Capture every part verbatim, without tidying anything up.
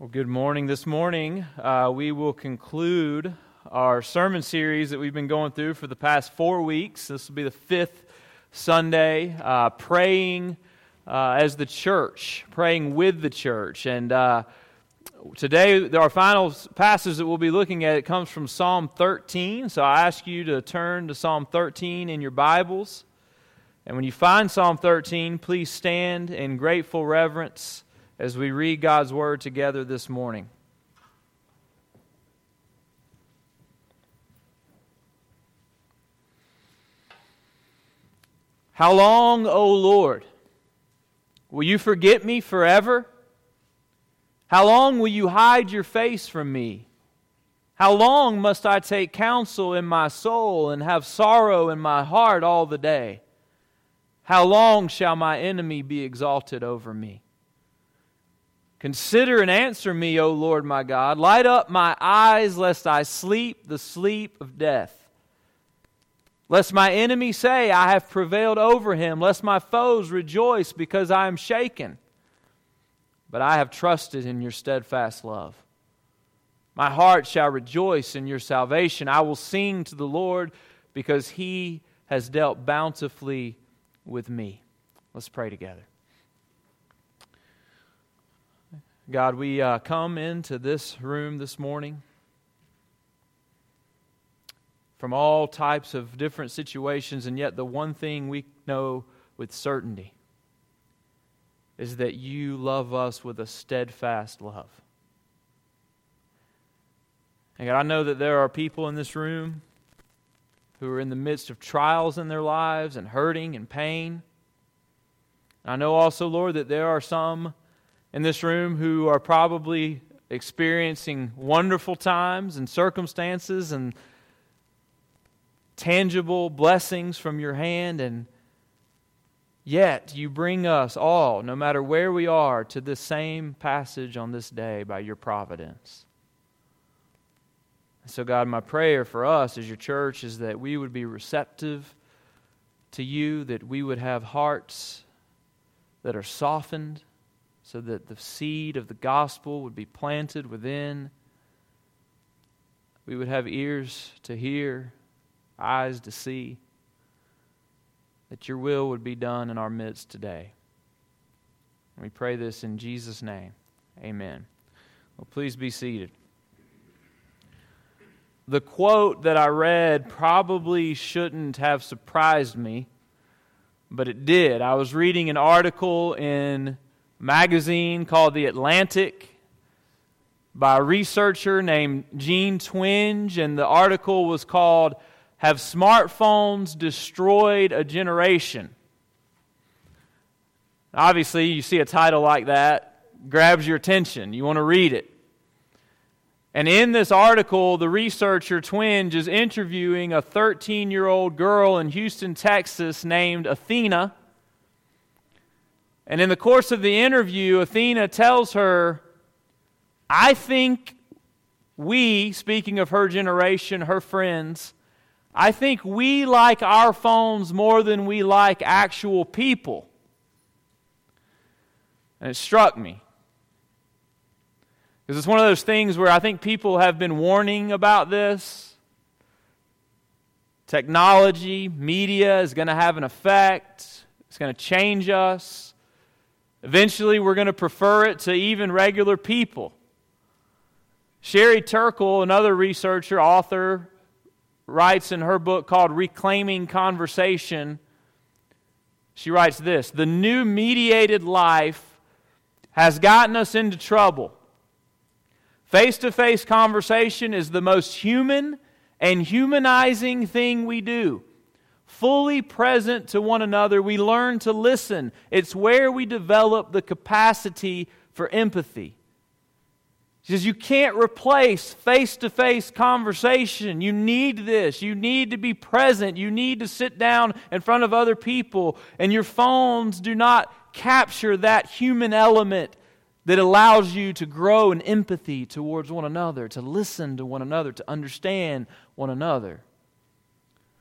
Well, good morning. This morning, uh, we will conclude our sermon series that we've been going through for the past four weeks. This will be the fifth Sunday, uh, praying uh, as the church, praying with the church. And uh, today, our final passage that we'll be looking at, it comes from Psalm thirteen. So I ask you to turn to Psalm thirteen in your Bibles. And when you find Psalm thirteen, please stand in grateful reverence as we read God's Word together this morning. How long, O Lord, will you forget me forever? How long will you hide your face from me? How long must I take counsel in my soul and have sorrow in my heart all the day? How long shall my enemy be exalted over me? Consider and answer me, O Lord my God. Light up my eyes, lest I sleep the sleep of death. Lest my enemy say, I have prevailed over him. Lest my foes rejoice because I am shaken. But I have trusted in your steadfast love. My heart shall rejoice in your salvation. I will sing to the Lord because he has dealt bountifully with me. Let's pray together. God, we uh, come into this room this morning from all types of different situations, and yet the one thing we know with certainty is that you love us with a steadfast love. And God, I know that there are people in this room who are in the midst of trials in their lives and hurting and pain. I know also, Lord, that there are some in this room who are probably experiencing wonderful times and circumstances and tangible blessings from your hand, and yet you bring us all, no matter where we are, to this same passage on this day by your providence. So God, my prayer for us as your church is that we would be receptive to you, that we would have hearts that are softened, so that the seed of the gospel would be planted within. We would have ears to hear, eyes to see, that your will would be done in our midst today. And we pray this in Jesus' name. Amen. Well, please be seated. The quote that I read probably shouldn't have surprised me, but it did. I was reading an article in magazine called The Atlantic by a researcher named Gene Twenge, and the article was called, Have Smartphones Destroyed a Generation? Obviously, you see a title like that, grabs your attention. You want to read it. And in this article, the researcher Twenge is interviewing a thirteen-year-old girl in Houston, Texas named Athena. And in the course of the interview, Athena tells her, I think we, speaking of her generation, her friends, I think we like our phones more than we like actual people. And it struck me. Because it's one of those things where I think people have been warning about this. Technology, media is going to have an effect. It's going to change us. Eventually, we're going to prefer it to even regular people. Sherry Turkle, another researcher, author, writes in her book called Reclaiming Conversation, she writes this: the new mediated life has gotten us into trouble. Face-to-face conversation is the most human and humanizing thing we do. Fully present to one another, we learn to listen. It's where we develop the capacity for empathy. She says you can't replace face-to-face conversation. You need this. You need to be present. You need to sit down in front of other people. And your phones do not capture that human element that allows you to grow in empathy towards one another, to listen to one another, to understand one another.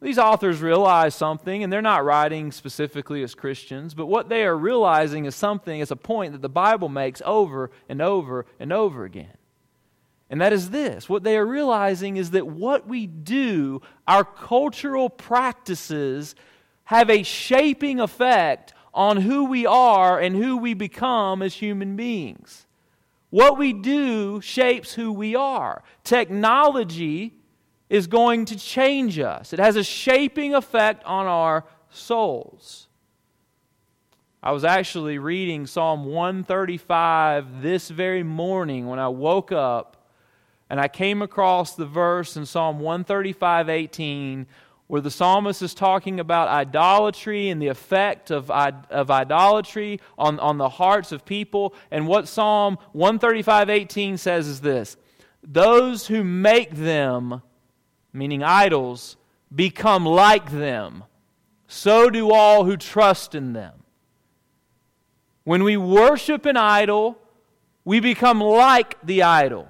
These authors realize something, and they're not writing specifically as Christians, but what they are realizing is something, is a point that the Bible makes over and over and over again. And that is this. What they are realizing is that what we do, our cultural practices, have a shaping effect on who we are and who we become as human beings. What we do shapes who we are. Technology is going to change us. It has a shaping effect on our souls. I was actually reading Psalm one thirty-five this very morning when I woke up, and I came across the verse in Psalm one thirty-five eighteen where the psalmist is talking about idolatry and the effect of, of idolatry on, on the hearts of people. And what Psalm one thirty-five eighteen says is this: those who make them, meaning idols, become like them. So do all who trust in them. When we worship an idol, we become like the idol.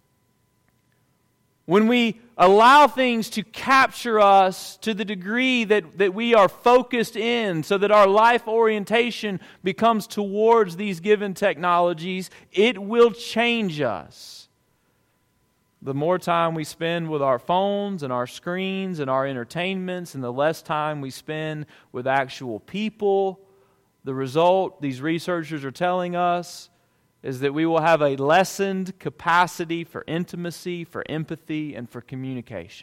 When we allow things to capture us to the degree that, that we are focused in, so that our life orientation becomes towards these given technologies, it will change us. The more time we spend with our phones and our screens and our entertainments, and the less time we spend with actual people, the result, these researchers are telling us, is that we will have a lessened capacity for intimacy, for empathy, and for communication.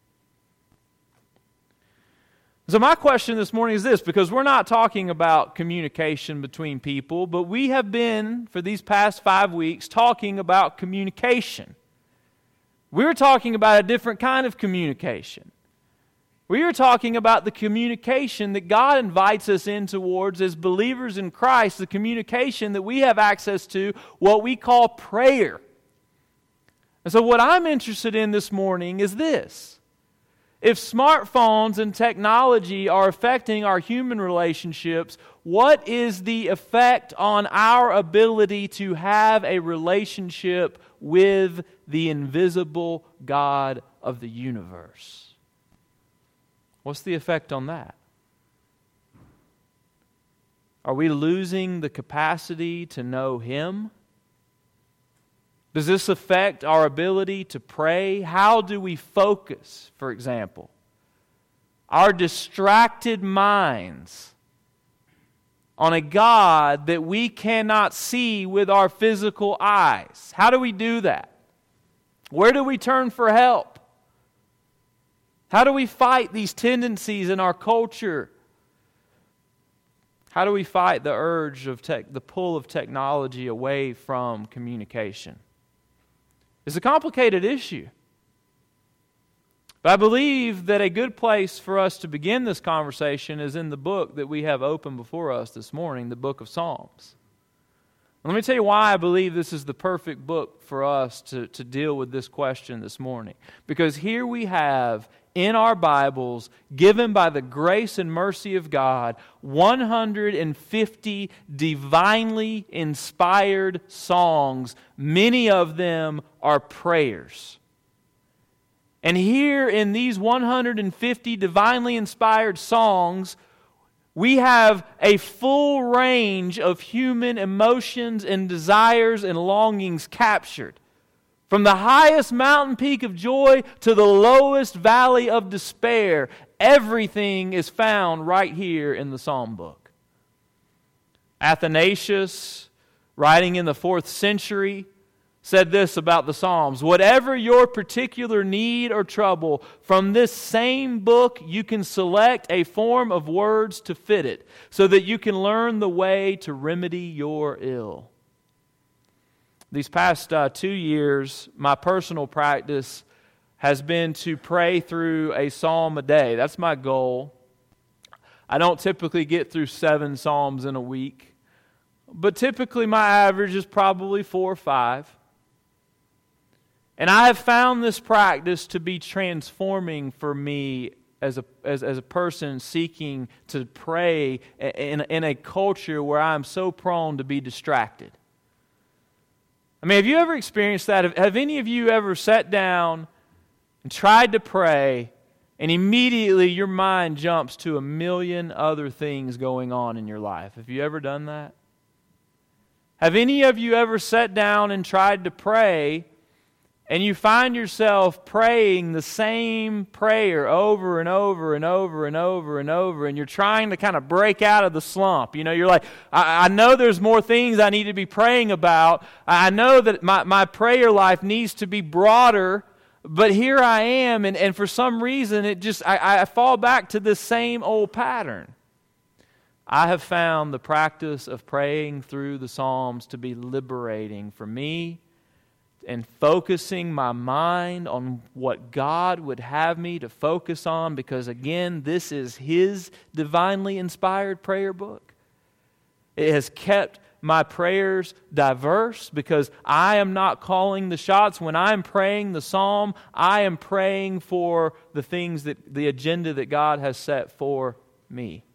So my question this morning is this, because we're not talking about communication between people, but we have been, for these past five weeks, talking about communication. We're talking about a different kind of communication. We are talking about the communication that God invites us in towards as believers in Christ, the communication that we have access to, what we call prayer. And so what I'm interested in this morning is this: if smartphones and technology are affecting our human relationships, what is the effect on our ability to have a relationship with the invisible God of the universe? What's the effect on that? Are we losing the capacity to know Him? Does this affect our ability to pray? How do we focus, for example? Our distracted minds on a God that we cannot see with our physical eyes. How do we do that? Where do we turn for help? How do we fight these tendencies in our culture? How do we fight the urge of tech, the pull of technology away from communication? It's a complicated issue. But I believe that a good place for us to begin this conversation is in the book that we have open before us this morning, the book of Psalms. Let me tell you why I believe this is the perfect book for us to, to deal with this question this morning. Because here we have in our Bibles, given by the grace and mercy of God, one hundred fifty divinely inspired songs. Many of them are prayers. And here in these one hundred fifty divinely inspired songs, we have a full range of human emotions and desires and longings captured. From the highest mountain peak of joy to the lowest valley of despair, everything is found right here in the Psalm book. Athanasius, writing in the fourth century, said this about the Psalms: whatever your particular need or trouble, from this same book you can select a form of words to fit it, so that you can learn the way to remedy your ill. These past uh, two years, my personal practice has been to pray through a psalm a day. That's my goal. I don't typically get through seven psalms in a week, but typically my average is probably four or five. And I have found this practice to be transforming for me as a as, as a person seeking to pray in, in a culture where I am so prone to be distracted. I mean, have you ever experienced that? Have, have any of you ever sat down and tried to pray, And immediately your mind jumps to a million other things going on in your life. Have you ever done that? Have any of you ever sat down and tried to pray, and you find yourself praying the same prayer over and over and over and over and over, and you're trying to kind of break out of the slump? You know, you're like, I, I know there's more things I need to be praying about. I know that my, my prayer life needs to be broader, but here I am, and, and for some reason, it just I, I fall back to this same old pattern. I have found the practice of praying through the Psalms to be liberating for me, and focusing my mind on what God would have me to focus on, because again, this is His divinely inspired prayer book. It has kept my prayers diverse because I am not calling the shots. When I'm praying the psalm, I am praying for the things that, the agenda that God has set for me.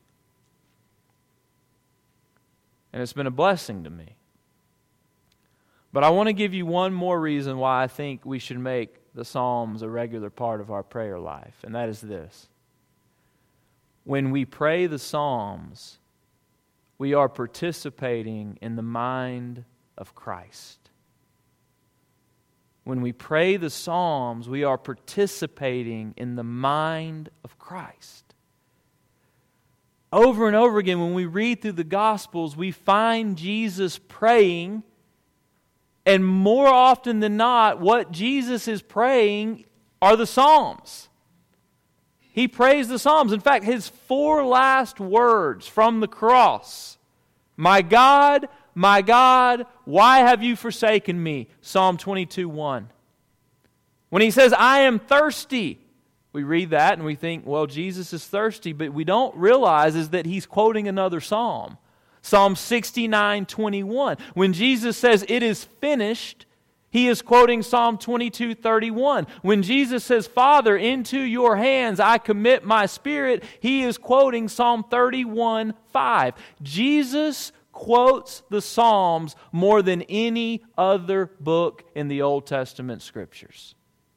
And it's been a blessing to me. But I want to give you one more reason why I think we should make the Psalms a regular part of our prayer life, and that is this. When we pray the Psalms, we are participating in the mind of Christ. When we pray the Psalms, we are participating in the mind of Christ. Over and over again, when we read through the Gospels, we find Jesus praying. And more often than not, what Jesus is praying are the Psalms. He prays the Psalms. In fact, His four last words from the cross, "My God, my God, why have you forsaken me?" Psalm twenty-two one. When He says, "I am thirsty," we read that and we think, well, Jesus is thirsty, but we don't realize is that He's quoting another psalm. Psalm sixty-nine twenty-one. When Jesus says, "It is finished," He is quoting Psalm twenty-two thirty-one. When Jesus says, "Father, into your hands I commit my spirit," He is quoting Psalm thirty-one five. Jesus quotes the Psalms more than any other book in the Old Testament Scriptures.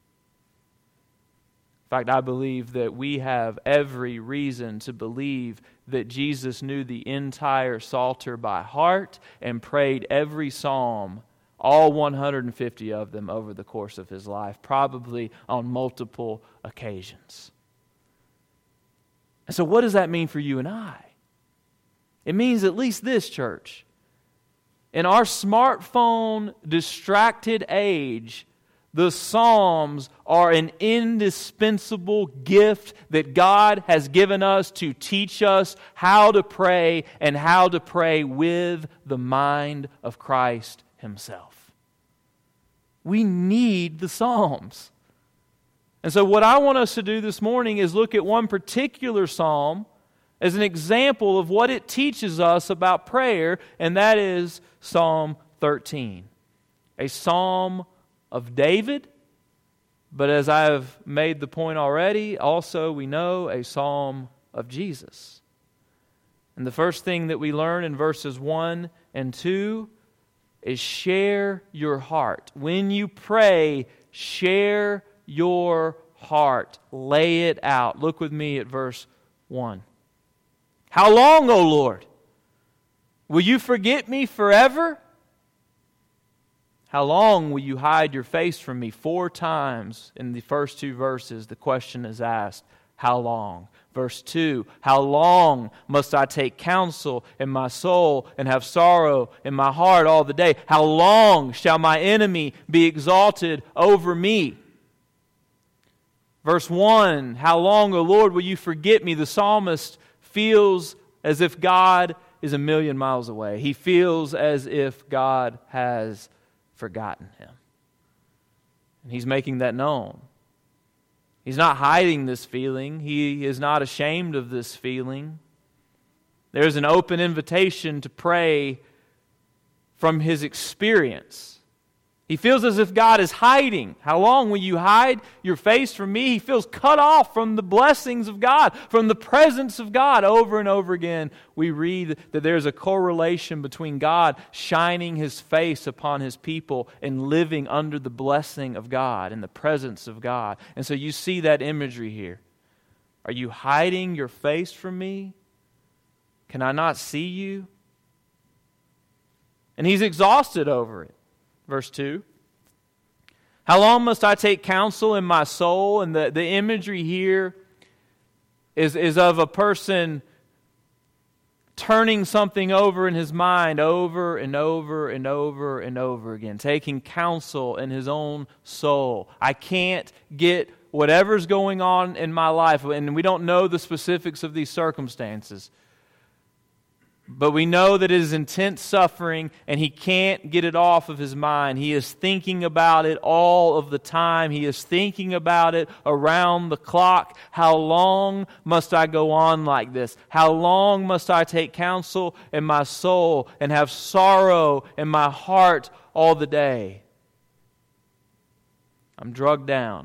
In fact, I believe that we have every reason to believe that Jesus knew the entire Psalter by heart and prayed every psalm, all one hundred fifty of them, over the course of His life, probably on multiple occasions. And so what does that mean for you and I? It means at least this, church. In our smartphone distracted age, the Psalms are an indispensable gift that God has given us to teach us how to pray and how to pray with the mind of Christ Himself. We need the Psalms. And so what I want us to do this morning is look at one particular psalm as an example of what it teaches us about prayer, and that is Psalm thirteen. A psalm of David, but as I have made the point already, also we know a psalm of Jesus. And the first thing that we learn in verses one and two is share your heart. When you pray, share your heart. Lay it out. Look with me at verse one. "How long, O Lord? Will you forget me forever? How long will you hide your face from me?" Four times in the first two verses, the question is asked, how long? Verse two, "How long must I take counsel in my soul and have sorrow in my heart all the day? How long shall my enemy be exalted over me?" Verse one, "How long, O Lord, will you forget me?" The psalmist feels as if God is a million miles away. He feels as if God has forgotten him. And he's making that known. He's not hiding this feeling. He is not ashamed of this feeling. There's an open invitation to pray from his experience. He feels as if God is hiding. How long will you hide your face from me? He feels cut off from the blessings of God, from the presence of God. Over and over again, we read that there's a correlation between God shining His face upon His people and living under the blessing of God and the presence of God. And so you see that imagery here. Are you hiding your face from me? Can I not see you? And he's exhausted over it. Verse two. How long must I take counsel in my soul? And the, the imagery here is, is of a person turning something over in his mind over and over and over and over again, taking counsel in his own soul. I can't get whatever's going on in my life, and we don't know the specifics of these circumstances, but we know that it is intense suffering, and he can't get it off of his mind. He is thinking about it all of the time. He is thinking about it around the clock. How long must I go on like this? How long must I take counsel in my soul and have sorrow in my heart all the day? I'm drugged down.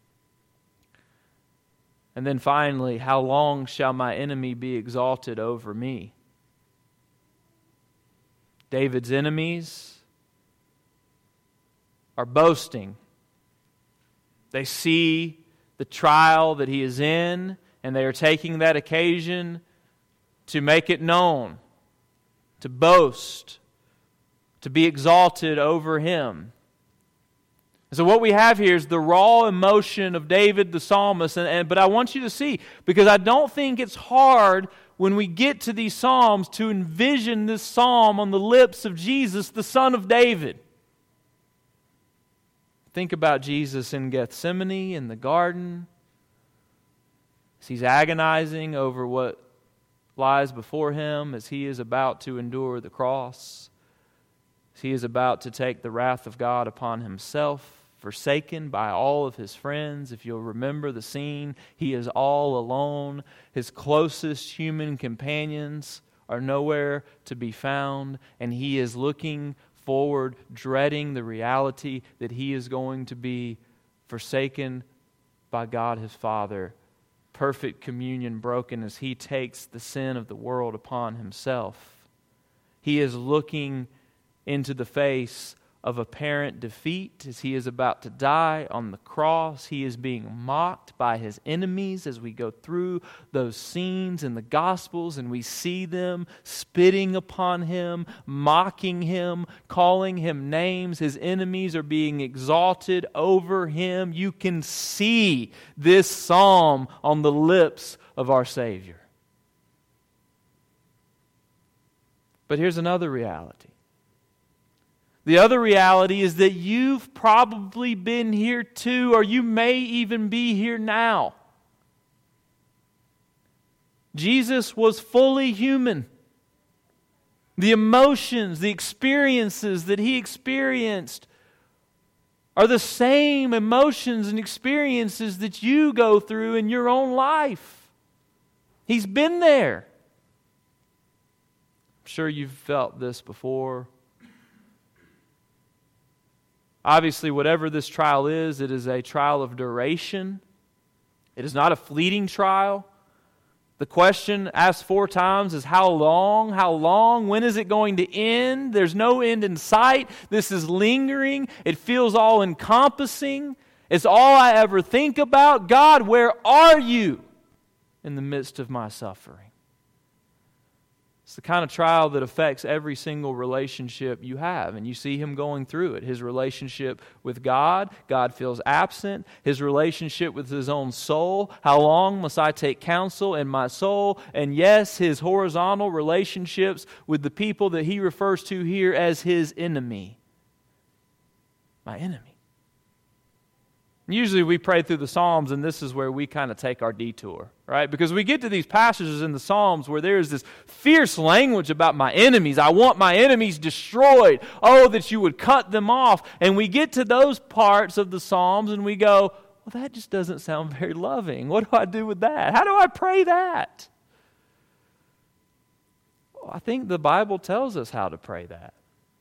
And then finally, how long shall my enemy be exalted over me? David's enemies are boasting. They see the trial that he is in, and they are taking that occasion to make it known, to boast, to be exalted over him. So what we have here is the raw emotion of David the psalmist, and, and but I want you to see, because I don't think it's hard when we get to these psalms to envision this psalm on the lips of Jesus, the Son of David. Think about Jesus in Gethsemane, in the garden, as he's agonizing over what lies before him, as he is about to endure the cross, as he is about to take the wrath of God upon himself, forsaken by all of his friends. If you'll remember the scene, he is all alone. His closest human companions are nowhere to be found, and he is looking forward, dreading the reality that he is going to be forsaken by God his Father. Perfect communion broken as he takes the sin of the world upon himself. He is looking into the face of apparent defeat as he is about to die on the cross. He is being mocked by his enemies as we go through those scenes in the Gospels, and we see them spitting upon him, mocking him, calling him names. His enemies are being exalted over him. You can see this psalm on the lips of our Savior. But here's another reality. The other reality is that you've probably been here too, or you may even be here now. Jesus was fully human. The emotions, the experiences that he experienced are the same emotions and experiences that you go through in your own life. He's been there. I'm sure you've felt this before. Obviously, whatever this trial is, it is a trial of duration. It is not a fleeting trial. The question asked four times is how long? How long? When is it going to end? There's no end in sight. This is lingering. It feels all encompassing. It's all I ever think about. God, where are you in the midst of my suffering? It's the kind of trial that affects every single relationship you have, and you see him going through it. His relationship with God, God feels absent. His relationship with his own soul, how long must I take counsel in my soul? And yes, his horizontal relationships with the people that he refers to here as his enemy. My enemy. Usually we pray through the Psalms, and this is where we kind of take our detour, right? Because we get to these passages in the Psalms where there's this fierce language about my enemies. I want my enemies destroyed. Oh, that you would cut them off. And we get to those parts of the Psalms and we go, well, that just doesn't sound very loving. What do I do with that? How do I pray that? Well, I think the Bible tells us how to pray that.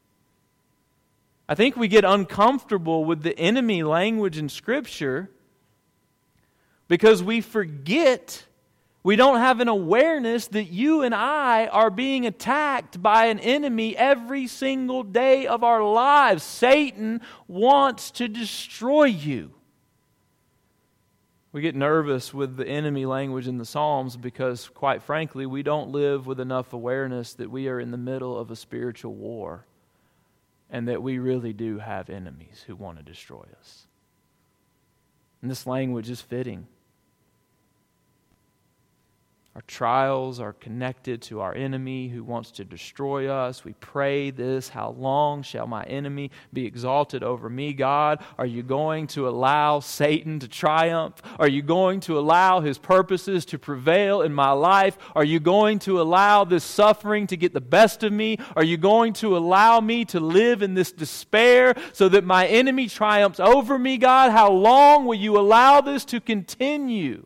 I think we get uncomfortable with the enemy language in Scripture because we forget, we don't have an awareness that you and I are being attacked by an enemy every single day of our lives. Satan wants to destroy you. We get nervous with the enemy language in the Psalms because, quite frankly, we don't live with enough awareness that we are in the middle of a spiritual war and that we really do have enemies who want to destroy us. And this language is fitting. Our trials are connected to our enemy who wants to destroy us. We pray this, how long shall my enemy be exalted over me? God, are you going to allow Satan to triumph? Are you going to allow his purposes to prevail in my life? Are you going to allow this suffering to get the best of me? Are you going to allow me to live in this despair so that my enemy triumphs over me, God? How long will you allow this to continue?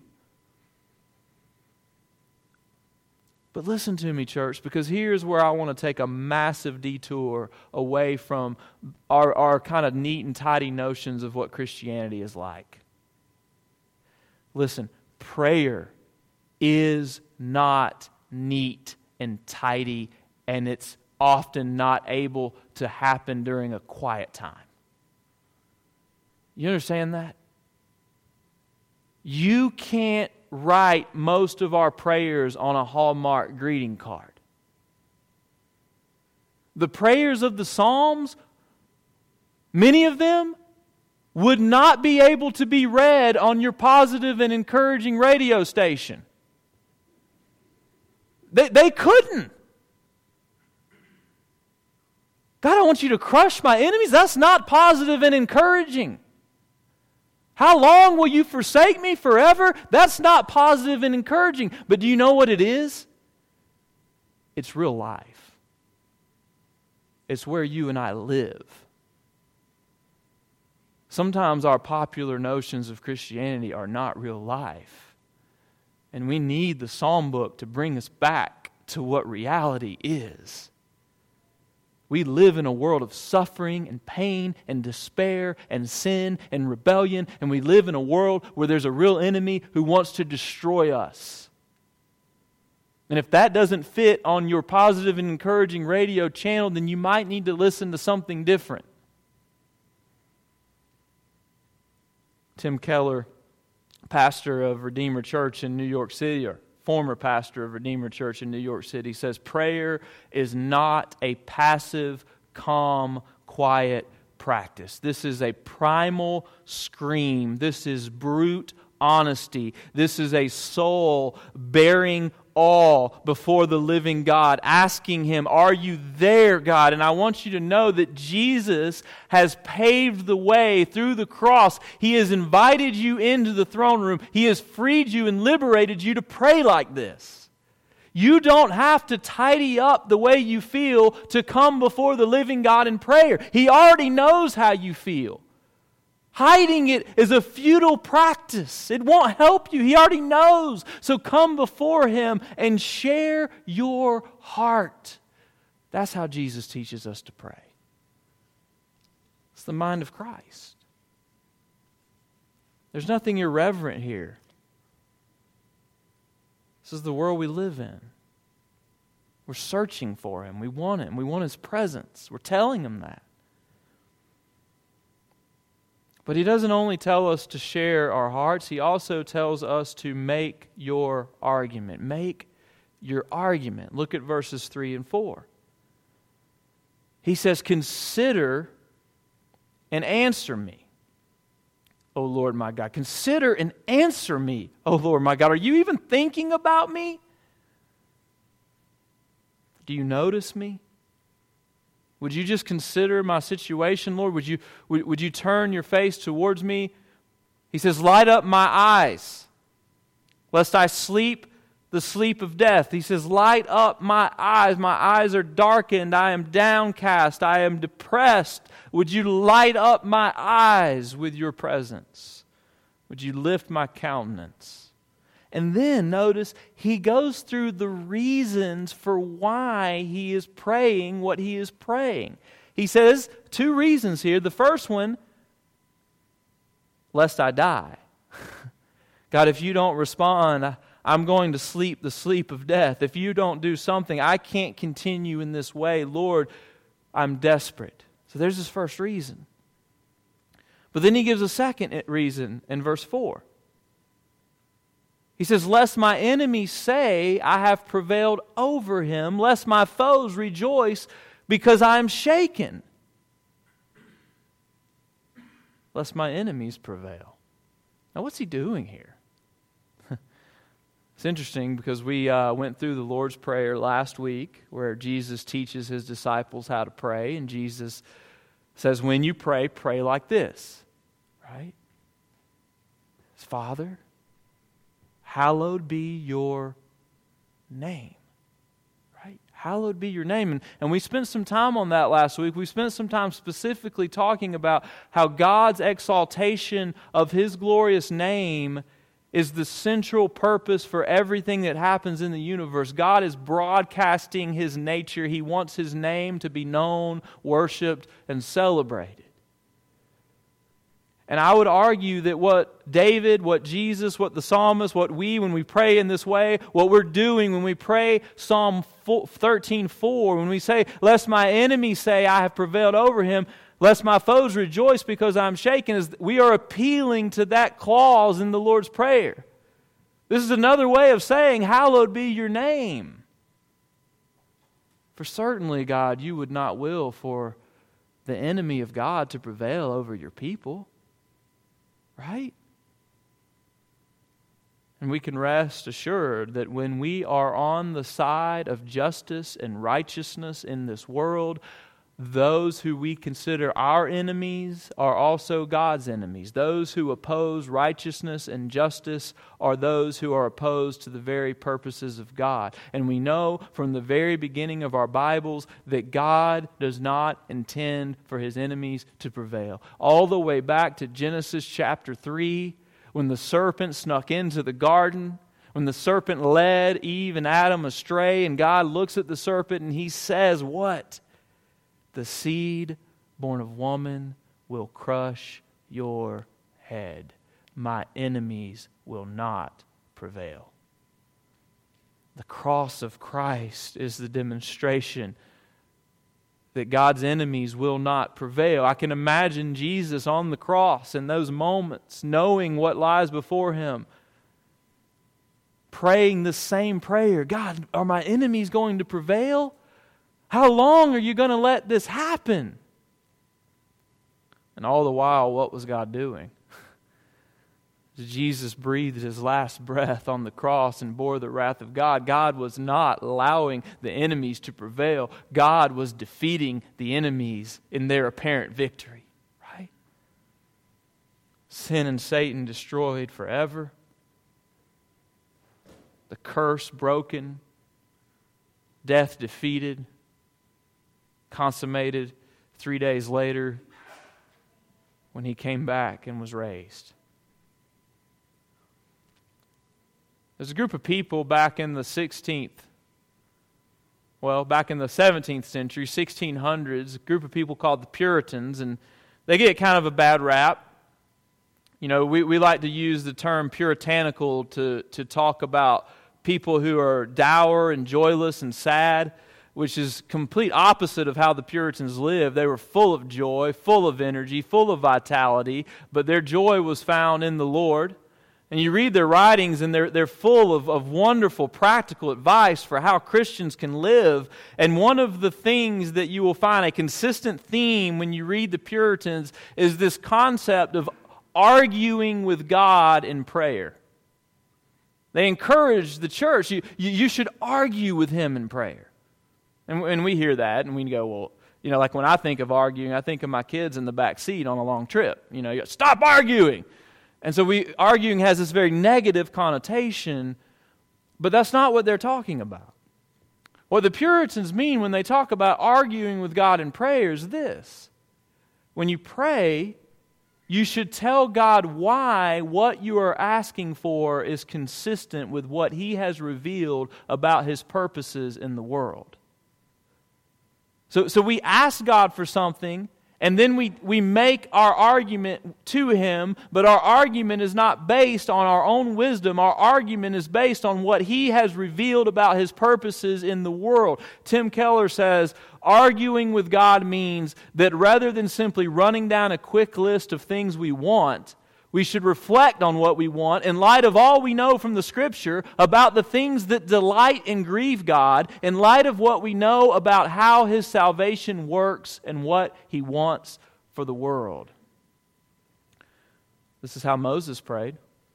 But listen to me, church, because here's where I want to take a massive detour away from our, our kind of neat and tidy notions of what Christianity is like. Listen, prayer is not neat and tidy, and it's often not able to happen during a quiet time. You understand that? You can't write most of our prayers on a Hallmark greeting card. The prayers of the Psalms, many of them, would not be able to be read on your positive and encouraging radio station. They, they couldn't. God, I want you to crush my enemies. That's not positive and encouraging. How long will you forsake me? Forever? That's not positive and encouraging. But do you know what it is? It's real life. It's where you and I live. Sometimes our popular notions of Christianity are not real life. And we need the Psalm book to bring us back to what reality is. We live in a world of suffering and pain and despair and sin and rebellion, and we live in a world where there's a real enemy who wants to destroy us. And if that doesn't fit on your positive and encouraging radio channel, then you might need to listen to something different. Tim Keller, pastor of Redeemer Church in New York City, or former pastor of Redeemer Church in New York City, says prayer is not a passive, calm, quiet practice. This is a primal scream. This is brute honesty. This is a soul bearing all before the living God, asking Him, are you there, God? And I want you to know that Jesus has paved the way through the cross. He has invited you into the throne room. He has freed you and liberated you to pray like this. You don't have to tidy up the way you feel to come before the living God in prayer. He already knows how you feel. Hiding it is a futile practice. It won't help you. He already knows. So come before Him and share your heart. That's how Jesus teaches us to pray. It's the mind of Christ. There's nothing irreverent here. This is the world we live in. We're searching for Him. We want Him. We want His presence. We're telling Him that. But He doesn't only tell us to share our hearts, He also tells us to make your argument. Make your argument. Look at verses three and four. He says, consider and answer me, O Lord my God. Consider and answer me, O Lord my God. Are you even thinking about me? Do you notice me? Would you just consider my situation, Lord? Would you, would, would you turn your face towards me? He says, light up my eyes, lest I sleep the sleep of death. He says, light up my eyes. My eyes are darkened. I am downcast. I am depressed. Would you light up my eyes with your presence? Would you lift my countenance? And then notice he goes through the reasons for why he is praying what he is praying. He says two reasons here. The first one, lest I die. God, if you don't respond, I'm going to sleep the sleep of death. If you don't do something, I can't continue in this way. Lord, I'm desperate. So there's his first reason. But then he gives a second reason in verse four. He says, lest my enemies say, I have prevailed over him, lest my foes rejoice because I am shaken. Lest my enemies prevail. Now what's he doing here? It's interesting because we uh, went through the Lord's Prayer last week where Jesus teaches his disciples how to pray, and Jesus says, when you pray, pray like this, right? Father, hallowed be your name. Right? Hallowed be your name. And, and we spent some time on that last week. We spent some time specifically talking about how God's exaltation of His glorious name is the central purpose for everything that happens in the universe. God is broadcasting His nature. He wants His name to be known, worshiped, and celebrated. And I would argue that what David, what Jesus, what the psalmist, what we, when we pray in this way, what we're doing when we pray Psalm thirteen four, when we say, lest my enemies say I have prevailed over him, lest my foes rejoice because I'm shaken, is we are appealing to that clause in the Lord's Prayer. This is another way of saying, hallowed be your name. For certainly, God, you would not will for the enemy of God to prevail over your people. Right? And we can rest assured that when we are on the side of justice and righteousness in this world, those who we consider our enemies are also God's enemies. Those who oppose righteousness and justice are those who are opposed to the very purposes of God. And we know from the very beginning of our Bibles that God does not intend for His enemies to prevail. All the way back to Genesis chapter three, when the serpent snuck into the garden, when the serpent led Eve and Adam astray, and God looks at the serpent and He says, what? The seed born of woman will crush your head. My enemies will not prevail. The cross of Christ is the demonstration that God's enemies will not prevail. I can imagine Jesus on the cross in those moments, knowing what lies before Him, praying the same prayer. God, are my enemies going to prevail? How long are you going to let this happen? And all the while, what was God doing? Jesus breathed His last breath on the cross and bore the wrath of God. God was not allowing the enemies to prevail. God was defeating the enemies in their apparent victory. Right? Sin and Satan destroyed forever. The curse broken. Death defeated. Consummated three days later when He came back and was raised. There's a group of people back in the sixteenth, well, back in the seventeenth century, sixteen hundreds, a group of people called the Puritans, and they get kind of a bad rap. You know, we, we like to use the term puritanical to, to talk about people who are dour and joyless and sad, which is complete opposite of how the Puritans lived. They were full of joy, full of energy, full of vitality, but their joy was found in the Lord. And you read their writings, and they're, they're full of, of wonderful practical advice for how Christians can live. And one of the things that you will find a consistent theme when you read the Puritans is this concept of arguing with God in prayer. They encourage the church, you, you, you should argue with Him in prayer. And, and we hear that, and we go, well, you know, like when I think of arguing, I think of my kids in the back seat on a long trip. You know, you go, stop arguing! And so we arguing has this very negative connotation, but that's not what they're talking about. What the Puritans mean when they talk about arguing with God in prayer is this. When you pray, you should tell God why what you are asking for is consistent with what He has revealed about His purposes in the world. So, so we ask God for something, and then we, we make our argument to Him, but our argument is not based on our own wisdom. Our argument is based on what He has revealed about His purposes in the world. Tim Keller says, arguing with God means that rather than simply running down a quick list of things we want, We should reflect on what we want in light of all we know from the Scripture about the things that delight and grieve God, in light of what we know about how His salvation works and what He wants for the world. This is how Moses prayed.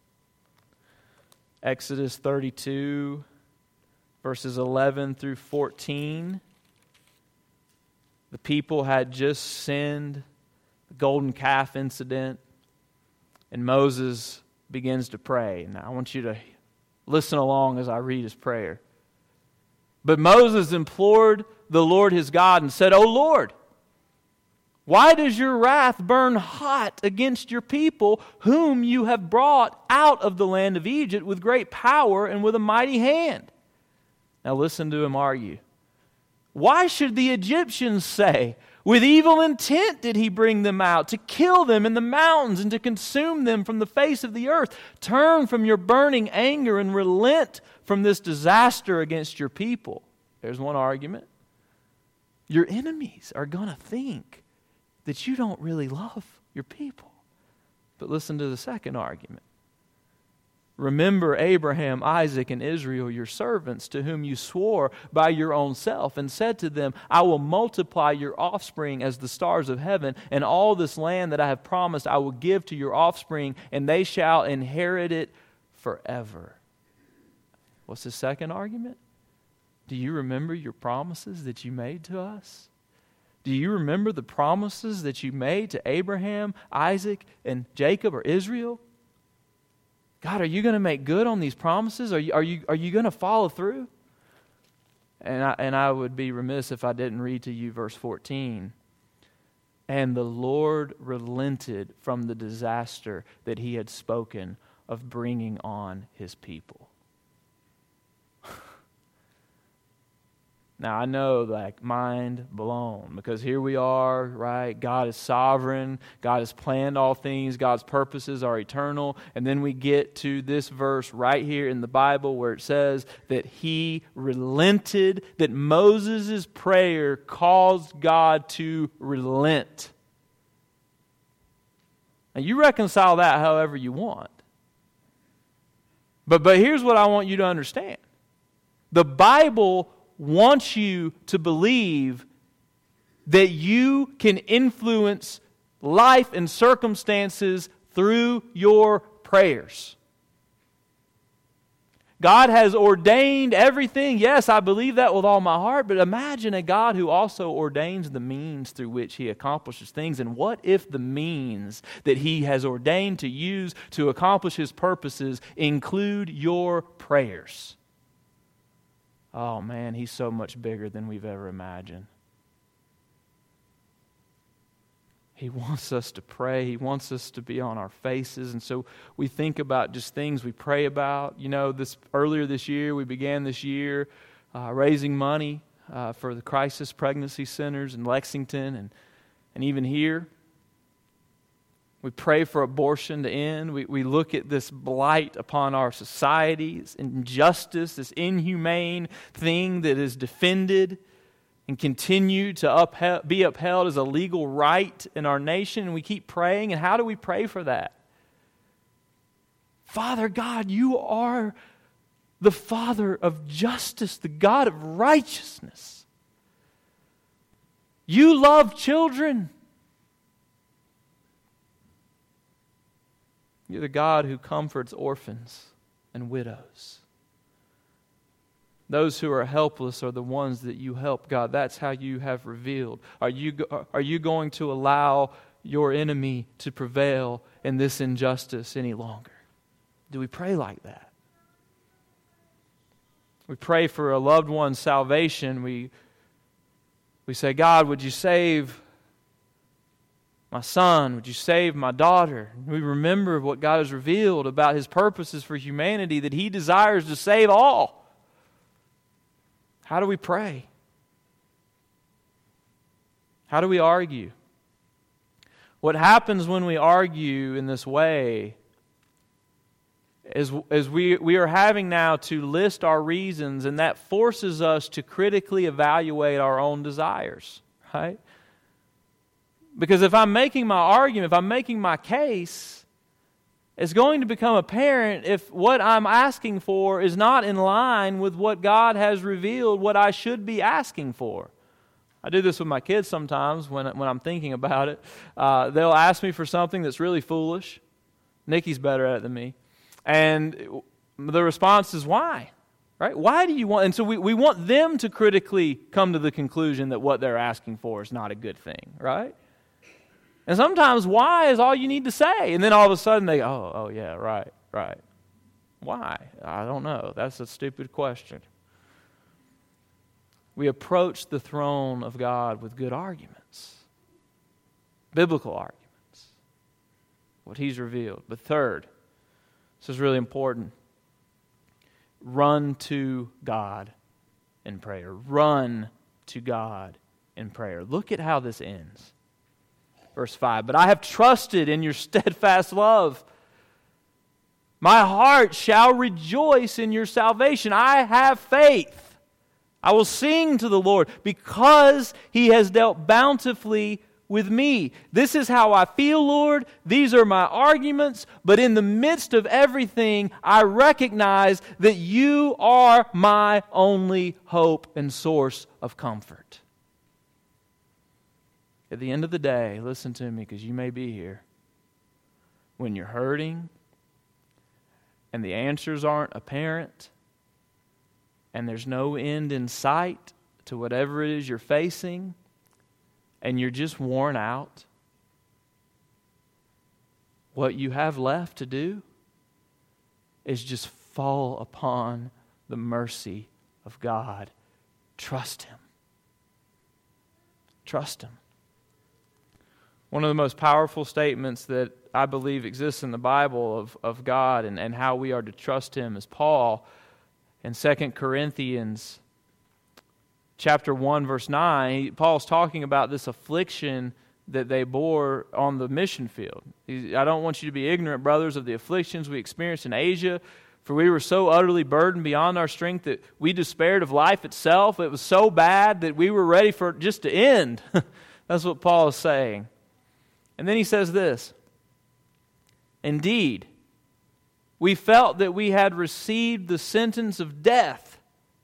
Exodus thirty-two, verses eleven through fourteen. The people had just sinned, the golden calf incident. And Moses begins to pray. Now, I want you to listen along as I read his prayer. But Moses implored the Lord his God and said, O Lord, why does your wrath burn hot against your people, whom you have brought out of the land of Egypt with great power and with a mighty hand? Now listen to him argue. Why should the Egyptians say, with evil intent did he bring them out, to kill them in the mountains and to consume them from the face of the earth? Turn from your burning anger and relent from this disaster against your people. There's one argument. Your enemies are going to think that you don't really love your people. But listen to the second argument. Remember Abraham, Isaac, and Israel, your servants, to whom you swore by your own self, and said to them, I will multiply your offspring as the stars of heaven, and all this land that I have promised I will give to your offspring, and they shall inherit it forever. What's the second argument? Do you remember your promises that you made to us? Do you remember the promises that you made to Abraham, Isaac, and Jacob, or Israel? God, are you going to make good on these promises? Are you, are you, are you going to follow through? And I, and I would be remiss if I didn't read to you verse fourteen. And the Lord relented from the disaster that He had spoken of bringing on His people. Now, I know, like, mind blown, because here we are, right? God is sovereign. God has planned all things. God's purposes are eternal. And then we get to this verse right here in the Bible where it says that He relented, that Moses' prayer caused God to relent. Now, you reconcile that however you want. But, but here's what I want you to understand. The Bible wants you to believe that you can influence life and circumstances through your prayers. God has ordained everything. Yes, I believe that with all my heart, but imagine a God who also ordains the means through which He accomplishes things. And what if the means that He has ordained to use to accomplish His purposes include your prayers? Oh man, He's so much bigger than we've ever imagined. He wants us to pray. He wants us to be on our faces. And so we think about just things we pray about. You know, this earlier this year, we began this year uh, raising money uh, for the crisis pregnancy centers in Lexington and, and even here. We pray for abortion to end. We, we look at this blight upon our society, this injustice, this inhumane thing that is defended and continue to upheld, be upheld as a legal right in our nation. And we keep praying. And how do we pray for that? Father God, you are the Father of justice, the God of righteousness. You love children. You're the God who comforts orphans and widows. Those who are helpless are the ones that you help, God. That's how you have revealed. Are you, are you going to allow your enemy to prevail in this injustice any longer? Do we pray like that? We pray for a loved one's salvation. We, we say, God, would you save my son? Would you save my daughter? We remember what God has revealed about His purposes for humanity, that He desires to save all. How do we pray? How do we argue? What happens when we argue in this way is, is we, we are having now to list our reasons, and that forces us to critically evaluate our own desires, right? Because if I'm making my argument, if I'm making my case, It's going to become apparent if what I'm asking for is not in line with what God has revealed what I should be asking for. I do this with my kids sometimes when, when I'm thinking about it. Uh, they'll ask me for something that's really foolish. Nikki's better at it than me. And the response is, why? Right? Why do you want... And so we, we want them to critically come to the conclusion that what they're asking for is not a good thing, right? And sometimes why is all you need to say. And then all of a sudden they go, oh, oh yeah, right, right. Why? I don't know. That's a stupid question. We approach the throne of God with good arguments. Biblical arguments. What He's revealed. But third, this is really important. Run to God in prayer. Run to God in prayer. Look at how this ends. Verse five, but I have trusted in your steadfast love. My heart shall rejoice in your salvation. I have faith. I will sing to the Lord because He has dealt bountifully with me. This is how I feel, Lord. These are my arguments. But in the midst of everything, I recognize that you are my only hope and source of comfort. At the end of the day, listen to me because you may be here. When you're hurting and the answers aren't apparent and there's no end in sight to whatever it is you're facing and you're just worn out, what you have left to do is just fall upon the mercy of God. Trust Him. Trust Him. One of the most powerful statements that I believe exists in the Bible of, of God and, and how we are to trust Him is Paul in Second Corinthians chapter one, verse nine. He, Paul's talking about this affliction that they bore on the mission field. He, I don't want you to be ignorant, brothers, of the afflictions we experienced in Asia, for we were so utterly burdened beyond our strength that we despaired of life itself. It was so bad that we were ready for it just to end. That's what Paul is saying. And then he says this, indeed, we felt that we had received the sentence of death,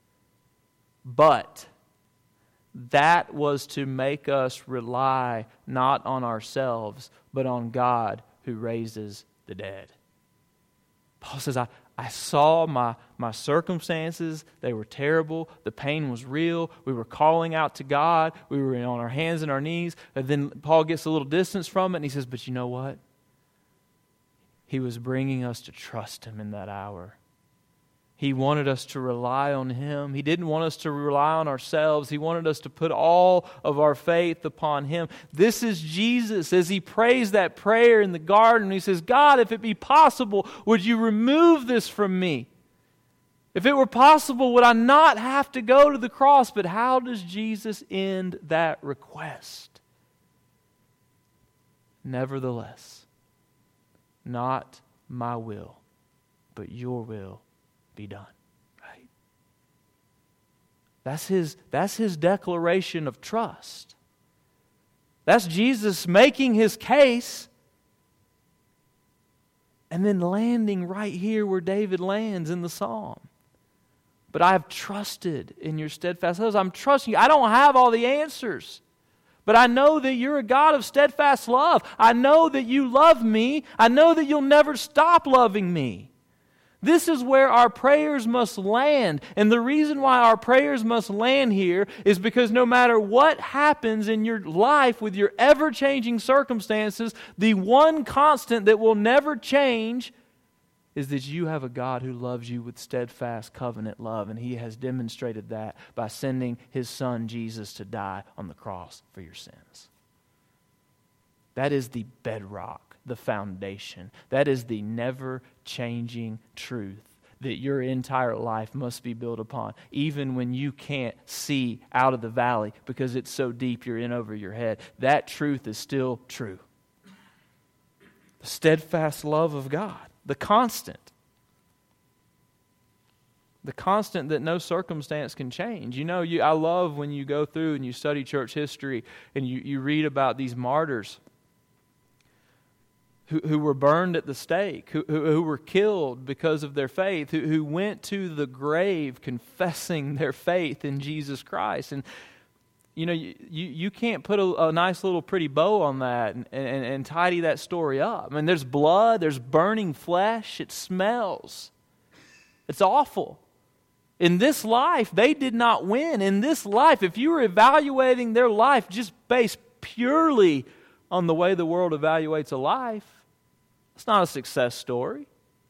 but that was to make us rely not on ourselves, but on God who raises the dead. Paul says, I, I saw my, my circumstances. They were terrible. The pain was real. We were calling out to God. We were on our hands and our knees. And then Paul gets a little distance from it and he says, but you know what? He was bringing us to trust Him in that hour. He wanted us to rely on Him. He didn't want us to rely on ourselves. He wanted us to put all of our faith upon Him. This is Jesus as He prays that prayer in the garden. He says, God, if it be possible, would you remove this from me? If it were possible, would I not have to go to the cross? But how does Jesus end that request? Nevertheless, not my will, but your will be done. Right? That's his, that's his declaration of trust. That's Jesus making His case and then landing right here where David lands in the psalm. But I have trusted in your steadfast love. I'm trusting you. I don't have all the answers. But I know that you're a God of steadfast love. I know that you love me. I know that you'll never stop loving me. This is where our prayers must land. And the reason why our prayers must land here is because no matter what happens in your life with your ever-changing circumstances, the one constant that will never change is that you have a God who loves you with steadfast covenant love. And He has demonstrated that by sending His Son Jesus to die on the cross for your sins. That is the bedrock, the foundation. That is the never-changing truth that your entire life must be built upon, even when you can't see out of the valley because it's so deep you're in over your head. That truth is still true. The steadfast love of God, the constant. The constant that no circumstance can change. You know, you, I love when you go through and you study church history and you, you read about these martyrs who, who were burned at the stake, who, who, who were killed because of their faith, who, who went to the grave confessing their faith in Jesus Christ. And you know, you, you, you can't put a, a nice little pretty bow on that and, and, and tidy that story up. I mean, there's blood, there's burning flesh, it smells. It's awful. In this life, they did not win. In this life, if you were evaluating their life just based purely on the way the world evaluates a life, it's not a success story.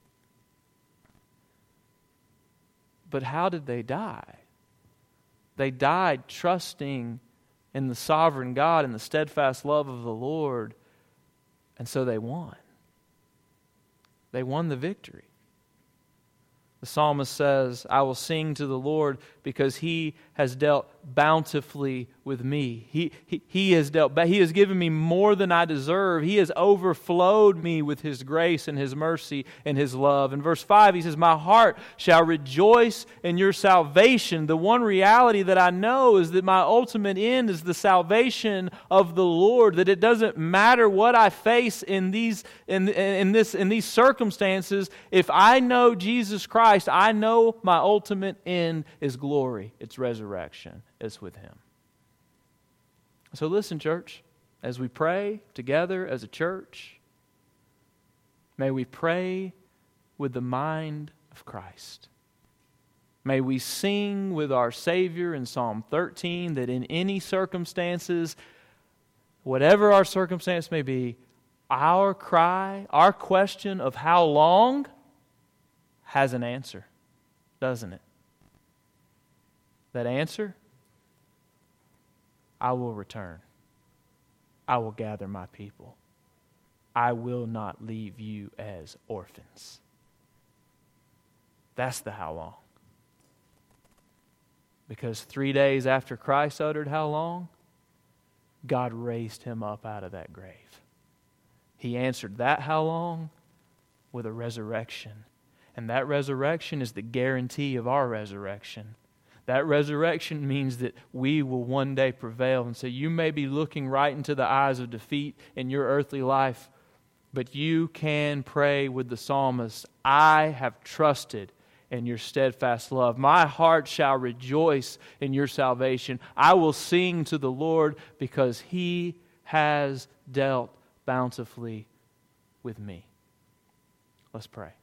But how did they die? They died trusting in the sovereign God and the steadfast love of the Lord, and so they won. They won the victory. The psalmist says, I will sing to the Lord because He has dealt bountifully with me. He, he, he has dealt, He has given me more than I deserve. He has overflowed me with His grace and His mercy and His love. In verse five, he says, my heart shall rejoice in your salvation. The one reality that I know is that my ultimate end is the salvation of the Lord, that it doesn't matter what I face in these, in, in, this, in these circumstances. If I know Jesus Christ, I know my ultimate end is glory. It's resurrection. It's with Him. So listen, church, as we pray together as a church, may we pray with the mind of Christ. May we sing with our Savior in Psalm thirteen that in any circumstances, whatever our circumstance may be, our cry, our question of how long has an answer, doesn't it? That answer, I will return. I will gather my people. I will not leave you as orphans. That's the how long. Because three days after Christ uttered how long, God raised Him up out of that grave. He answered that how long with a resurrection. And that resurrection is the guarantee of our resurrection. That resurrection means that we will one day prevail. And so you may be looking right into the eyes of defeat in your earthly life, but you can pray with the psalmist, I have trusted in your steadfast love. My heart shall rejoice in your salvation. I will sing to the Lord because He has dealt bountifully with me. Let's pray.